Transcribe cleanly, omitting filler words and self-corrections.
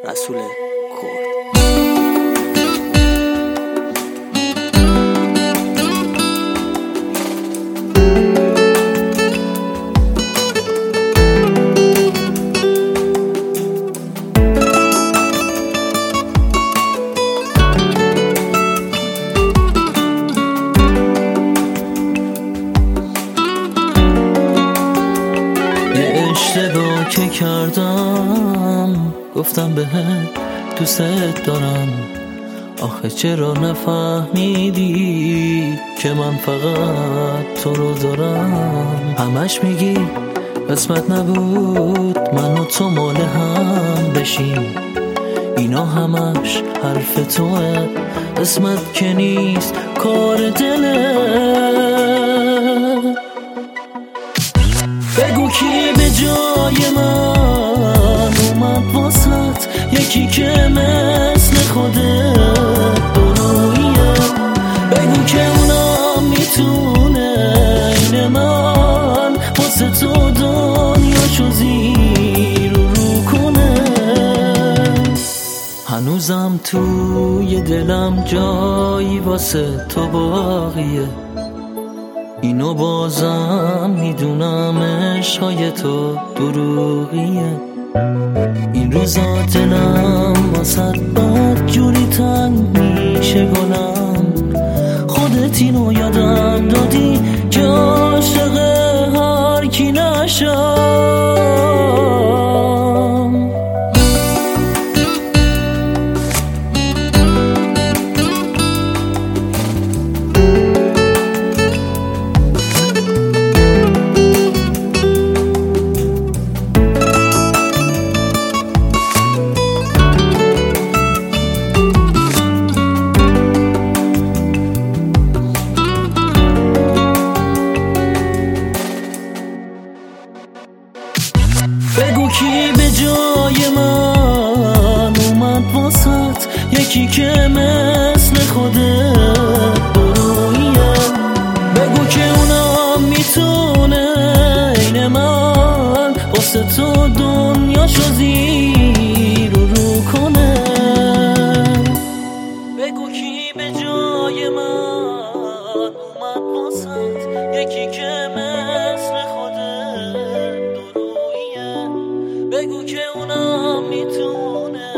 رسول کرد. اشتباه که کردم گفتم بهت دوست دارم، آخه چرا نفهمیدی که من فقط تو رو دارم. همش میگی قسمت نبود من و تو مال هم بشیم، اینا همش حرف توه، قسمت که نیست کار دله. بگو کی به جای من اومد واسط، یکی که مثل خودت درویه. بگو که اونا میتونه این من واسه تو دنیاشو زیر رو کنه. هنوزم توی دلم جایی واسه تو باقیه، اینو بازم میدونم عشقای تو دروغیه. این روزا دلم واسه بد جوری تنگ میشه گلم، خودت اینو یادم دادی که عاشق هر کی نشم. بگو کی به جای من اومد واسط، یکی که مثل خودت درویه. بگو که اونا میتونه این من واسه تو دنیاشو زیر رو کنه. بگو کی به جای من اومد واسط، یکی که مثل خودت. بگو که اونا میتونه